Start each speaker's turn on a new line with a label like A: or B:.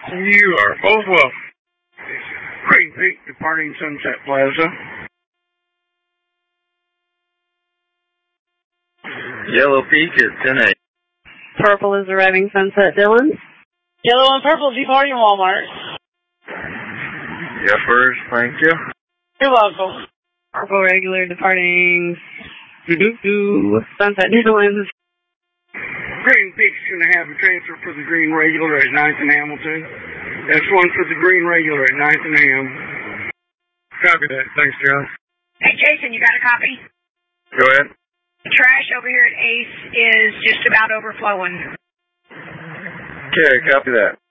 A: You are both welcome. Green Peak departing Sunset Plaza.
B: Yellow Peak at 10-8.
C: Purple is arriving Sunset Dillon.
D: Yellow and purple departing Walmart.
B: Yepers, thank you.
D: You're welcome.
C: Purple regular departing Sunset Dillon.
A: Green Peak's going to have a transfer for the green regular at 9th and Hamilton. That's one for the green regular at 9th and Ham. Copy that. Thanks, John.
E: Hey, Jason, you got a copy?
B: Go ahead.
E: The trash over here at Ace is just about overflowing.
B: Okay, copy that.